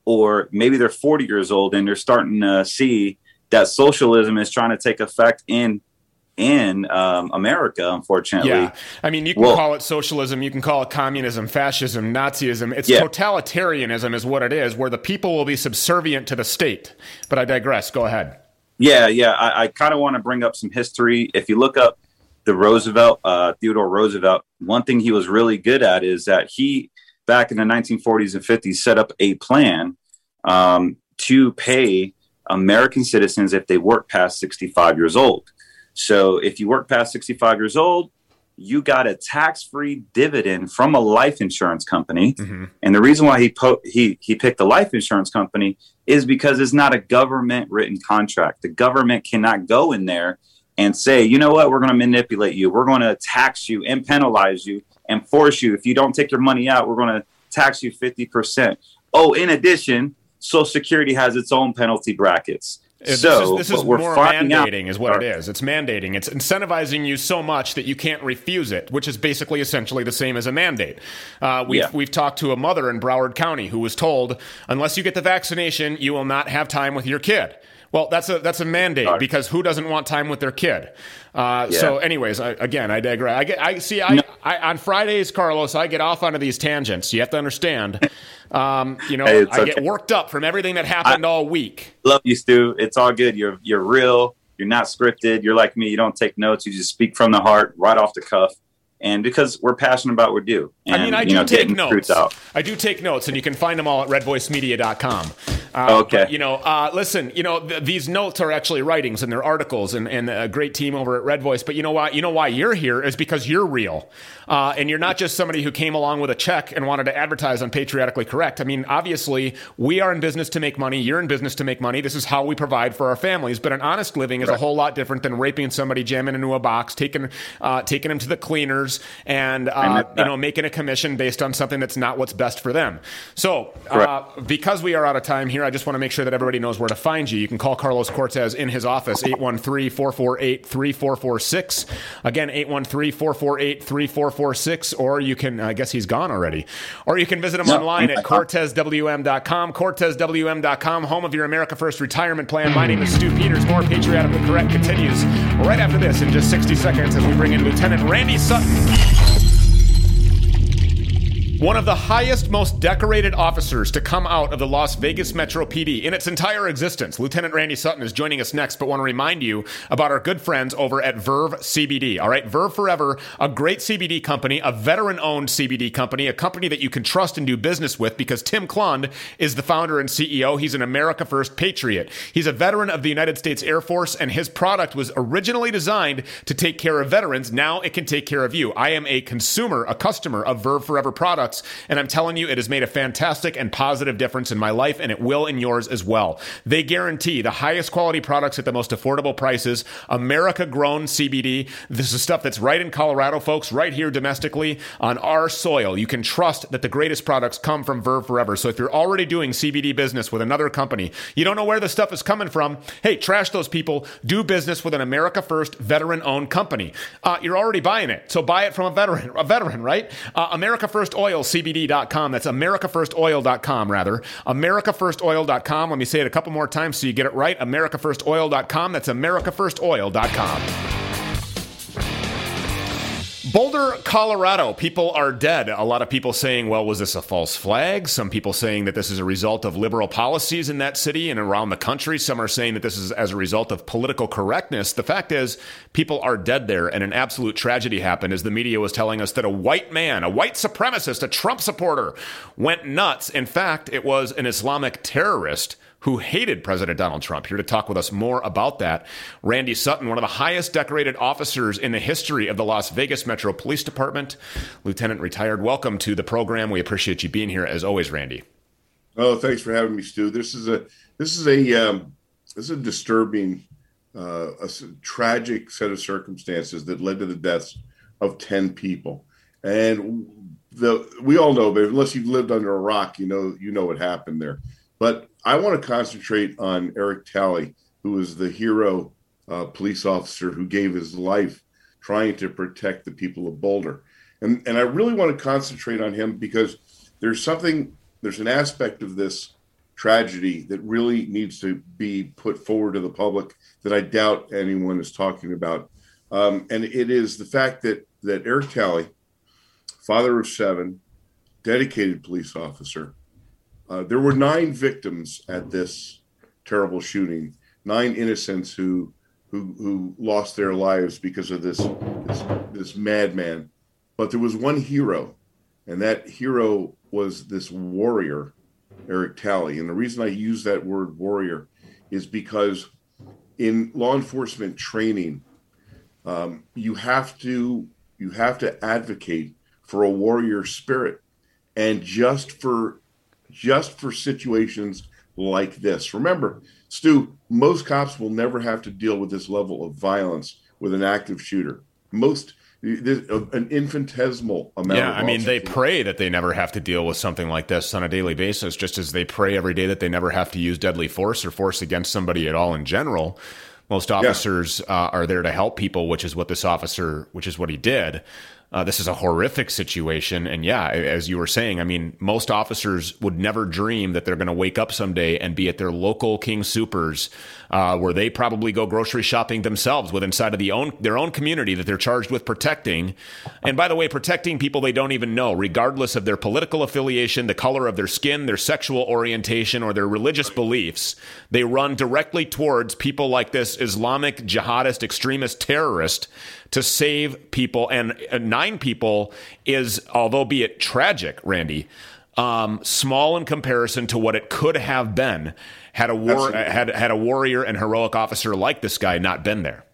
or maybe they're forty years old and they're starting to see that socialism is trying to take effect in in um, America, unfortunately. Yeah. I mean, you can well, call it socialism, you can call it communism, fascism, Nazism. It's yeah. totalitarianism is what it is, where the people will be subservient to the state. But I digress. Go ahead. Yeah, yeah. I, I kind of want to bring up some history. If you look up the Roosevelt, uh, Theodore Roosevelt, one thing he was really good at is that he, back in the nineteen forties and fifties, set up a plan um, to pay American citizens if they work past sixty-five years old. So if you work past sixty-five years old, you got a tax-free dividend from a life insurance company. Mm-hmm. And the reason why he, po- he he picked a life insurance company is because it's not a government written contract. The government cannot go in there and say, you know what, we're going to manipulate you. We're going to tax you and penalize you and force you. If you don't take your money out, we're going to tax you fifty percent. Oh, in addition, Social Security has its own penalty brackets. This so is, this is we're more mandating out, is what it is. It's mandating. It's incentivizing you so much that you can't refuse it, which is basically essentially the same as a mandate. Uh, we've, yeah. we've talked to a mother in Broward County who was told, unless you get the vaccination, you will not have time with your kid. Well, that's a that's a mandate Sorry. because who doesn't want time with their kid? Uh, yeah. So, anyways, I, again, I digress. I get, I see. I, no. I on Fridays, Carlos, I get off onto these tangents. You have to understand. Um, you know, hey, I okay. get worked up from everything that happened I all week. Love you, Stu. It's all good. You're you're real. You're not scripted. You're like me. You don't take notes. You just speak from the heart, right off the cuff. And because we're passionate about what we do. And, I mean, I you do know, take notes. Out. I do take notes, and you can find them all at red voice media dot com. Uh, okay. But, you know, uh, listen, you know, th- these notes are actually writings and they're articles and, and a great team over at Red Voice. But you know why? You know why you're here is because you're real. Uh, and you're not just somebody who came along with a check and wanted to advertise on Patriotically Correct. I mean, obviously, we are in business to make money. You're in business to make money. This is how we provide for our families. But an honest living is right. a whole lot different than raping somebody, jamming into a box, taking uh, taking them to the cleaners, and uh, you know, making a commission based on something that's not what's best for them. So, uh, right. because we are out of time here, I just want to make sure that everybody knows where to find you. You can call Carlos Cortez in his office, eight one three, four four eight, three four four six. Again, eight one three, four four eight, three four four six. Or you can, I guess he's gone already. Or you can visit him no, online at cortez w m dot com. cortez w m dot com, home of your America First retirement plan. My name is Stu Peters. More Patriotically Correct continues right after this in just sixty seconds as we bring in Lieutenant Randy Sutton. One of the highest, most decorated officers to come out of the Las Vegas Metro P D in its entire existence. Lieutenant Randy Sutton is joining us next, but want to remind you about our good friends over at Verve C B D. All right, Verve Forever, a great C B D company, a veteran-owned C B D company, a company that you can trust and do business with because Tim Klund is the founder and C E O. He's an America First patriot. He's a veteran of the United States Air Force, and his product was originally designed to take care of veterans. Now it can take care of you. I am a consumer, a customer of Verve Forever products. And I'm telling you, it has made a fantastic and positive difference in my life, and it will in yours as well. They guarantee the highest quality products at the most affordable prices, America-grown C B D. This is stuff that's right in Colorado, folks, right here domestically on our soil. You can trust that the greatest products come from Verve Forever. So if you're already doing C B D business with another company, you don't know where the stuff is coming from, hey, trash those people. Do business with an America First veteran-owned company. Uh, you're already buying it, so buy it from a veteran, a veteran, right? Uh, America First Oil, C B D dot com. That's America First Oil dot com, rather. America First Oil dot com. Let me say it a couple more times so you get it right. America First Oil dot com. That's America First Oil dot com. Boulder, Colorado. People are dead. A lot of people saying, well, was this a false flag? Some people saying that this is a result of liberal policies in that city and around the country. Some are saying that this is as a result of political correctness. The fact is, people are dead there, and an absolute tragedy happened as the media was telling us that a white man, a white supremacist, a Trump supporter, went nuts. In fact, it was an Islamic terrorist who hated President Donald Trump. Here to talk with us more about that, Randy Sutton, one of the highest decorated officers in the history of the Las Vegas Metro Police Department. Lieutenant retired, welcome to the program. We appreciate you being here as always, Randy. Oh, thanks for having me, Stu. This is a this is a um, this is a disturbing, uh, a tragic set of circumstances that led to the deaths of ten people. And the we all know, but unless you've lived under a rock, you know you know what happened there. But I want to concentrate on Eric Talley, who was the hero uh, police officer who gave his life trying to protect the people of Boulder. And, and I really want to concentrate on him because there's something, there's an aspect of this tragedy that really needs to be put forward to the public that I doubt anyone is talking about. Um, and it is the fact that, that Eric Talley, father of seven, dedicated police officer, uh, there were nine victims at this terrible shooting, nine innocents who who who lost their lives because of this this, this madman. But there was one hero, and that hero was this warrior, Eric Talley. And the reason I use that word warrior is because in law enforcement training, um, you have to you have to advocate for a warrior spirit, and just for just for situations like this. Remember, Stu, most cops will never have to deal with this level of violence with an active shooter. Most an infinitesimal amount. Yeah, of I mean, they officers. pray that they never have to deal with something like this on a daily basis, just as they pray every day that they never have to use deadly force or force against somebody at all in general. Most officers yeah. uh, are there to help people, which is what this officer, which is what he did. Uh, this is a horrific situation. And yeah, as you were saying, I mean, most officers would never dream that they're going to wake up someday and be at their local King Soopers, uh, where they probably go grocery shopping themselves with inside of the own their own community that they're charged with protecting. And by the way, protecting people they don't even know, regardless of their political affiliation, the color of their skin, their sexual orientation, or their religious beliefs. They run directly towards people like this Islamic jihadist extremist terrorist to save people. And uh, nine people is, although be it tragic, Randy, um, small in comparison to what it could have been had a war uh, had had a warrior and heroic officer like this guy not been there.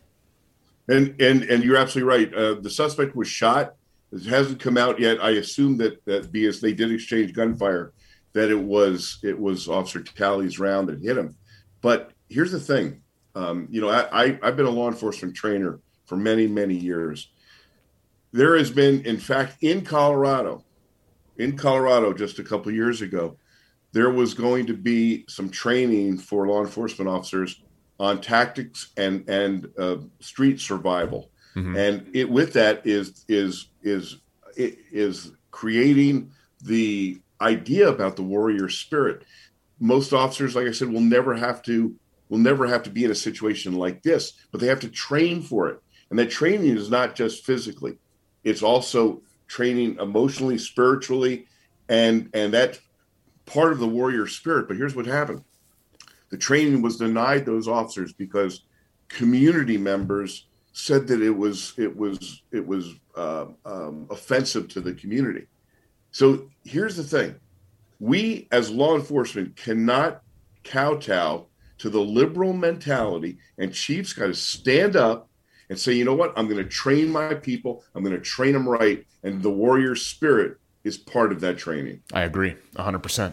And and and you're absolutely right. Uh, the suspect was shot. It hasn't come out yet. I assume that that because they did exchange gunfire, that it was it was Officer Talley's round that hit him. But here's the thing. Um, you know, I, I I've been a law enforcement trainer for many, many years. There has been, in fact, in Colorado, in Colorado just a couple of years ago, there was going to be some training for law enforcement officers on tactics and and uh, street survival. Mm-hmm. And it with that is is is is creating the idea about the warrior spirit. Most officers, like I said, will never have to will never have to be in a situation like this, but they have to train for it. And that training is not just physically. It's also training emotionally, spiritually, and and that's part of the warrior spirit. But here's what happened. The training was denied those officers because community members said that it was it was it was uh, um, offensive to the community. So here's the thing. We as law enforcement cannot kowtow to the liberal mentality, and chiefs got to stand up and say, you know what, I'm going to train my people. I'm going to train them right. And the warrior spirit is part of that training. I agree one hundred percent.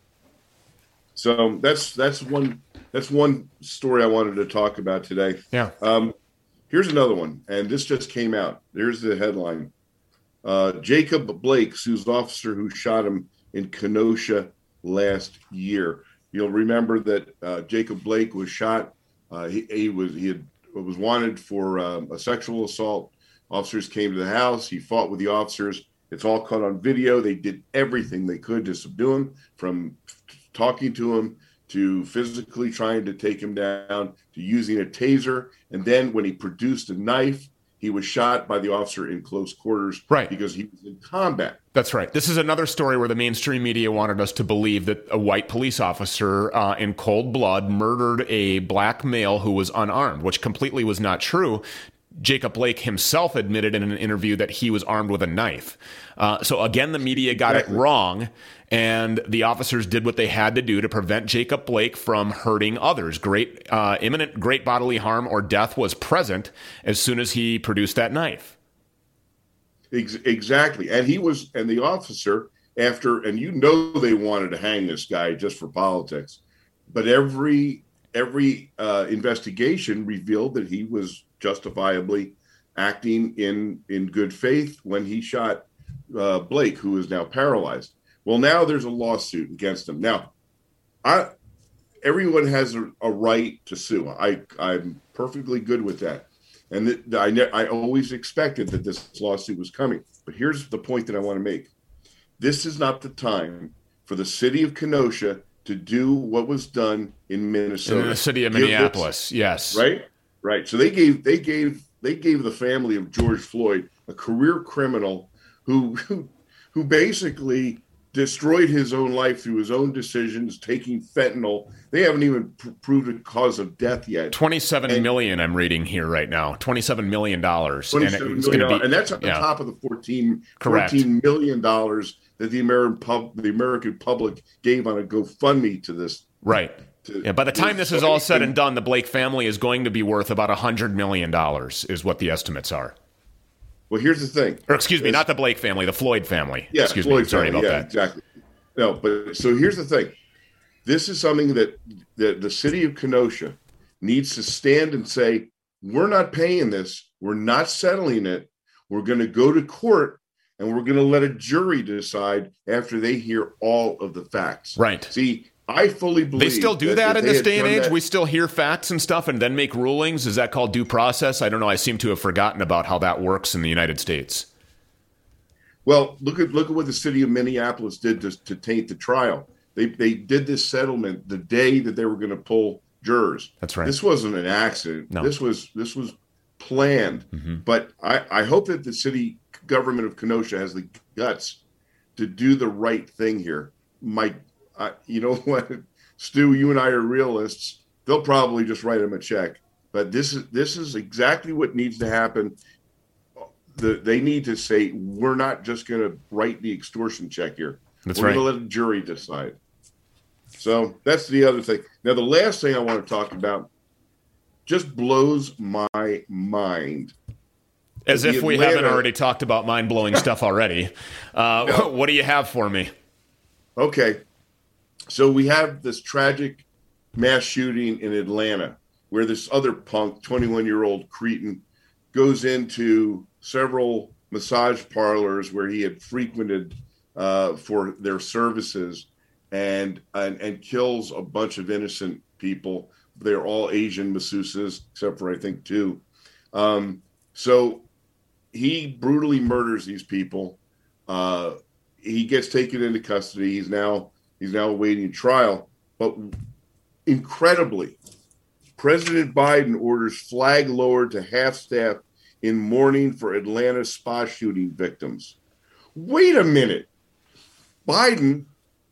So that's that's one that's one story I wanted to talk about today. Yeah. Um, here's another one, and this just came out. There's the headline. Uh, Jacob Blake sues officer who shot him in Kenosha last year. You'll remember that uh, Jacob Blake was shot. Uh, he, he was he had was wanted for um, a sexual assault. Officers came to the house. He fought with the officers. It's all caught on video. They did everything they could to subdue him, from talking to him to physically trying to take him down to using a taser. And then when he produced a knife, he was shot by the officer in close quarters, right, because he was in combat. That's right. This is another story where the mainstream media wanted us to believe that a white police officer uh, in cold blood murdered a black male who was unarmed, which completely was not true. Jacob Blake himself admitted in an interview that he was armed with a knife. Uh, so again, the media got exactly. it wrong, and the officers did what they had to do to prevent Jacob Blake from hurting others. Great, uh, imminent, great bodily harm or death was present as soon as he produced that knife. Exactly. And he was, and the officer after, and you know, they wanted to hang this guy just for politics, but every, every uh, investigation revealed that he was justifiably acting in, in good faith when he shot uh, Blake, who is now paralyzed. Well, now there's a lawsuit against him. Now, I, everyone has a, a right to sue. I, I'm perfectly good with that. And th- I, ne- I always expected that this lawsuit was coming. But here's the point that I want to make. This is not the time for the city of Kenosha to do what was done in Minnesota, in the city of Give Minneapolis. this, yes, right, right. So they gave they gave they gave the family of George Floyd, a career criminal who who, who basically destroyed his own life through his own decisions, taking fentanyl. They haven't even pr- proved a cause of death yet. Twenty-seven and, million. I'm reading here right now. Twenty-seven million dollars, and, it's million gonna be, and that's on yeah. top of the fourteen, Correct. fourteen million dollars that the American pub, the American public gave on a GoFundMe to this. Right. To, yeah. By the time this is all said and done, the Blake family is going to be worth about a hundred million dollars, is what the estimates are. Well, here's the thing. Or excuse me, it's, not the Blake family, the Floyd family. Yeah, excuse Floyd me. Sorry family, about yeah, that. Exactly. No, but so here's the thing. This is something that, that the city of Kenosha needs to stand and say, we're not paying this. We're not settling it. We're going to go to court and we're going to let a jury decide after they hear all of the facts. Right. See, I fully believe they still do that, that in this day and age. That, we still hear facts and stuff and then make rulings. Is that called due process? I don't know. I seem to have forgotten about how that works in the United States. Well, look at look at what the city of Minneapolis did to, to taint the trial. They they did this settlement the day that they were going to pull jurors. That's right. This wasn't an accident. No. This was this was planned. Mm-hmm. But I, I hope that the city government of Kenosha has the guts to do the right thing here. My, I, you know what, Stu, you and I are realists. They'll probably just write them a check. But this is this is exactly what needs to happen. The, they need to say, we're not just going to write the extortion check here. That's we're right. going to let a jury decide. So that's the other thing. Now, the last thing I want to talk about just blows my mind. As The if we Atlanta- haven't already talked about mind-blowing stuff already. Uh, No. What do you have for me? Okay. So we have this tragic mass shooting in Atlanta where this other punk, twenty-one-year-old cretin, goes into several massage parlors where he had frequented uh, for their services and, and and kills a bunch of innocent people. They're all Asian masseuses, except for I think two. Um, so he brutally murders these people. Uh, he gets taken into custody. He's now he's now awaiting trial. But incredibly, President Biden orders flag lowered to half staff in mourning for Atlanta spa shooting victims. Wait a minute. Biden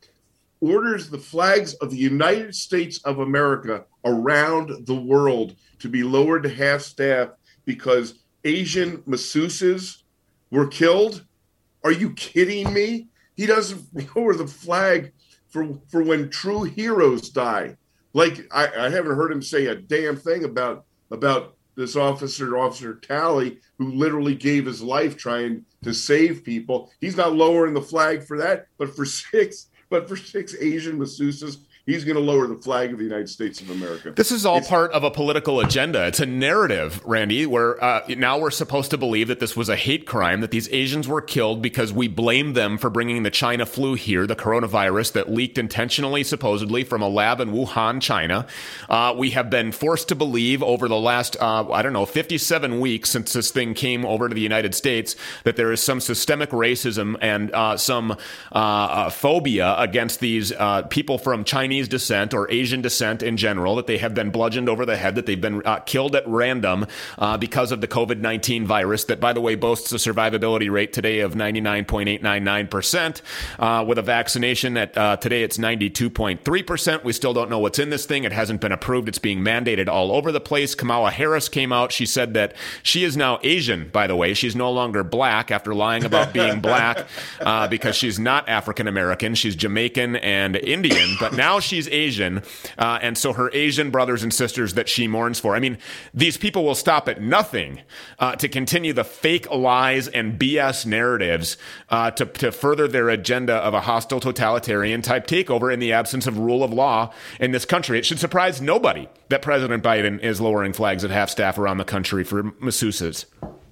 orders the flags of the United States of America around the world to be lowered to half staff because Asian masseuses were killed? Are you kidding me? He doesn't lower the flag for, for when true heroes die. Like, I, I haven't heard him say a damn thing about about this officer, Officer Talley, who literally gave his life trying to save people. He's not lowering the flag for that, but for six, but for six Asian masseuses, he's going to lower the flag of the United States of America. This is all It's- part of a political agenda. It's a narrative, Randy, where uh, now we're supposed to believe that this was a hate crime, that these Asians were killed because we blamed them for bringing the China flu here, the coronavirus that leaked intentionally, supposedly, from a lab in Wuhan, China. Uh, we have been forced to believe over the last, uh, I don't know, fifty-seven weeks since this thing came over to the United States that there is some systemic racism and uh, some uh, uh, phobia against these uh, people from Chinese descent or Asian descent in general, that they have been bludgeoned over the head, that they've been uh, killed at random uh, because of the COVID nineteen virus that, by the way, boasts a survivability rate today of ninety-nine point eight nine nine percent. Uh, with a vaccination at uh, today it's ninety-two point three percent. We still don't know what's in this thing. It hasn't been approved. It's being mandated all over the place. Kamala Harris came out. She said that she is now Asian, by the way. She's no longer black after lying about being black uh, because she's not African American. She's Jamaican and Indian, but now she's Asian, uh, and so her Asian brothers and sisters that she mourns for. I mean, these people will stop at nothing uh, to continue the fake lies and B S narratives uh, to, to further their agenda of a hostile totalitarian type takeover in the absence of rule of law in this country. It should surprise nobody that President Biden is lowering flags at half staff around the country for masseuses.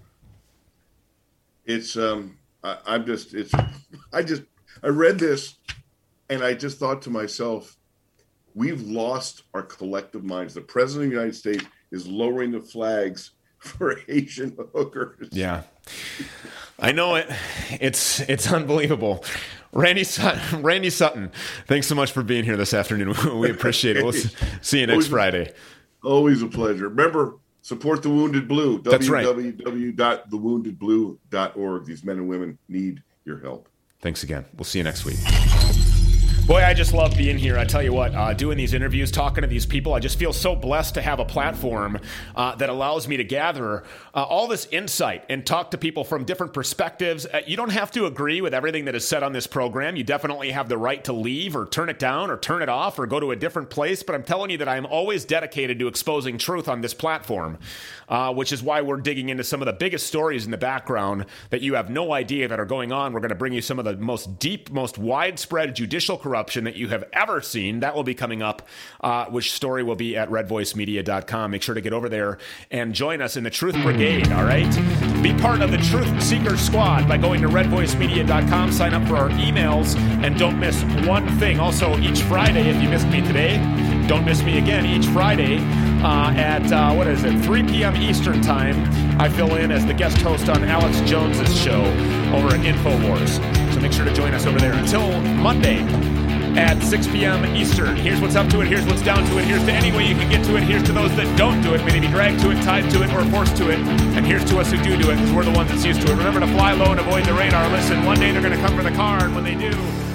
It's, um, I, I'm just, it's, I just, I read this and I just thought to myself, we've lost our collective minds. The president of the United States is lowering the flags for Asian hookers. Yeah. I know it. It's it's unbelievable. Randy Sutton, Randy Sutton, thanks so much for being here this afternoon. We appreciate it. We'll see you next always, Friday. Always a pleasure. Remember, support the Wounded Blue. That's right. w w w dot the wounded blue dot org. These men and women need your help. Thanks again. We'll see you next week. Boy, I just love being here. I tell you what, uh, doing these interviews, talking to these people, I just feel so blessed to have a platform uh, that allows me to gather uh, all this insight and talk to people from different perspectives. Uh, you don't have to agree with everything that is said on this program. You definitely have the right to leave or turn it down or turn it off or go to a different place. But I'm telling you that I'm always dedicated to exposing truth on this platform, uh, which is why we're digging into some of the biggest stories in the background that you have no idea that are going on. We're going to bring you some of the most deep, most widespread judicial corruption that you have ever seen. That will be coming up, uh, which story will be at red voice media dot com. Make sure to get over there and join us in the Truth Brigade, all right? Be part of the Truth Seeker Squad by going to red voice media dot com, sign up for our emails, and don't miss one thing. Also, each Friday, if you missed me today, don't miss me again. Each Friday uh, at, uh, what is it, three p.m. Eastern Time, I fill in as the guest host on Alex Jones's show over at InfoWars. So make sure to join us over there. Until Monday at six p.m. Eastern. Here's what's up to it. Here's what's down to it. Here's to any way you can get to it. Here's to those that don't do it. May they be dragged to it, tied to it, or forced to it. And here's to us who do do it, because we're the ones that's used to it. Remember to fly low and avoid the radar. Listen, one day they're going to come for the car, and when they do...